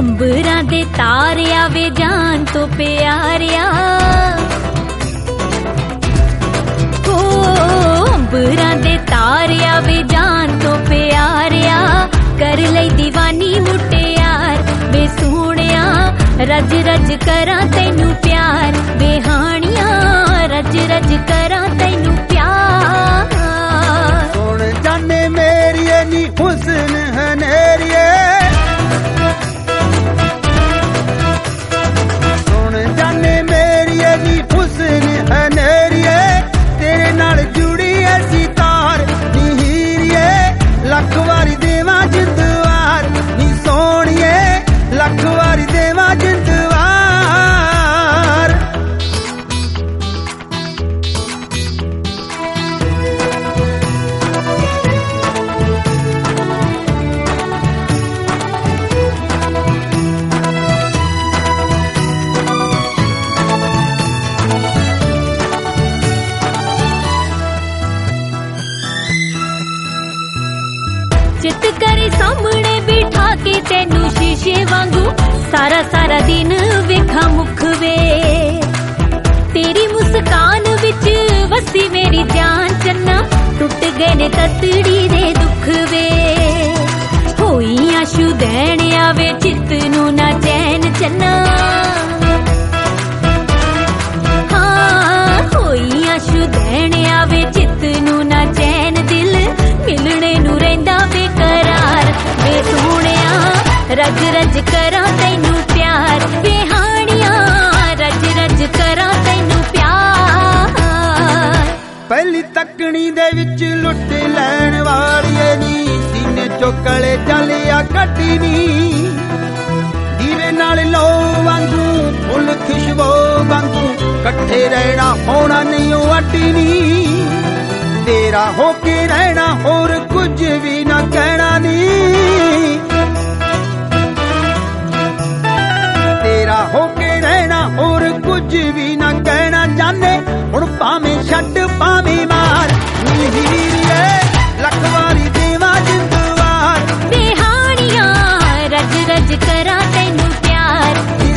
ਅੰਬਰਾਂ ਦੇ ਤਾਰਿਆ ਵੇ ਜਾਨ ਤੋਂ ਪਿਆਰਿਆ ਹੋ ਅੰਬਰਾਂ ਦੇ ਤਾਰਿਆ ਵੇ ਜਾਨ ਤੋਂ ਪਿਆਰਿਆ ਕਰ ਲਈ ਦੀਵਾਨੀ ਮੁਟਿਆਰ ਵੇ ਸੋਹਣਿਆ ਰਜ ਰਜ ਕਰਾਂ ਤੈਨੂੰ ਪਿਆਰ ਵੇ ਹਾਣੀਆਂ ਰਜ ਰਜ ਕਰਾਂ ਤੈਨੂੰ ਪਿਆਰ ਸੁਣ ਜਾਨੇ ਮੇਰੀਏ ਨੀ ਹੁਸਨ ਹਨੇਰੀਏ ਸੁਣ ਜਾਨੇ ਮੇਰੀਏ ਨੀ ਹੁਸਨ ਹਨੇਰੀਏ ਤੇਰੇ ਨਾਲ ਜੁੜੀ ਐਸੀ ਤਾਰ ਨੀ ਹੀਰੀਏ ਲੱਖ ਵਾਰੀ ਦੇਵਾਂ ਜਿੰਦਵਾਰ ਨੀ ਸੋਹਣੀਏ ਲੱਖ ਵਾਰੀ ਦੇਵਾਂ ਜਿੰਦਵਾਰ चित करे सामने बिठा के तेनू शीशे वांगू सारा सारा दिन वेखा मुख वे तेरी मुस्कान विच वसी मेरी जान चन्ना टुट गए ने ततड़ी दे दुख वे होई आशू दैन आवे चित नू ना चैन चन्ना हाँ होई आशू दैन आवे चित नू ना चैन दिल मिलने नू रहिंदा बेकरार वे सोहणिया रज रज करा तैनू प्यार वे हाणिया रज रज करा तैनू प्यार ਪਹਿਲੀ ਤੱਕਣੀ ਦੇ ਵਿੱਚ ਲੁੱਟ ਲੈਣ ਵਾਲੀਏ ਨੀ ਸੀਨੇ ਚੋਂ ਕਲੇ ਜਲਿਆ ਕੱਢੀ ਨੀ ਦੀਵੇ ਨਾਲ ਲੋ ਵਾਂਗੂ ਫੁੱਲ ਖੁਸ਼ਬੂ ਵਾਂਗੂ ਇਕੱਠੇ ਰਹਿਣਾ ਹੋਣਾ ਨਹੀਂ ਉਹ ਅੱਡੀ ਨੀ ਤੇਰਾ ਹੋ ਕੇ ਰਹਿਣਾ ਹੋਰ ਕੁਝ ਵੀ ਨਾ ਕਹਿਣਾ ਨੀ ਤੇਰਾ ਹੋ ਕੇ ਰਹਿਣਾ ਹੋਰ ਕੁਝ ਵੀ ਨਾ ਕਹਿਣਾ ਜਾਣੇ ਹੁਣ ਭਾਵੇਂ ਛੱਡ ਭਾਵੇਂ ਮਾਰ ਨੀ ਹੀਰੀਏ ਲੱਖ ਵਾਰੀ ਦੇਵਾਂ ਜਿੰਦਵਾਰ ਵੇ ਹਾਣੀਆਂ ਰਜ ਰਜ ਕਰਾਂ ਤੈਨੂੰ ਪਿਆਰ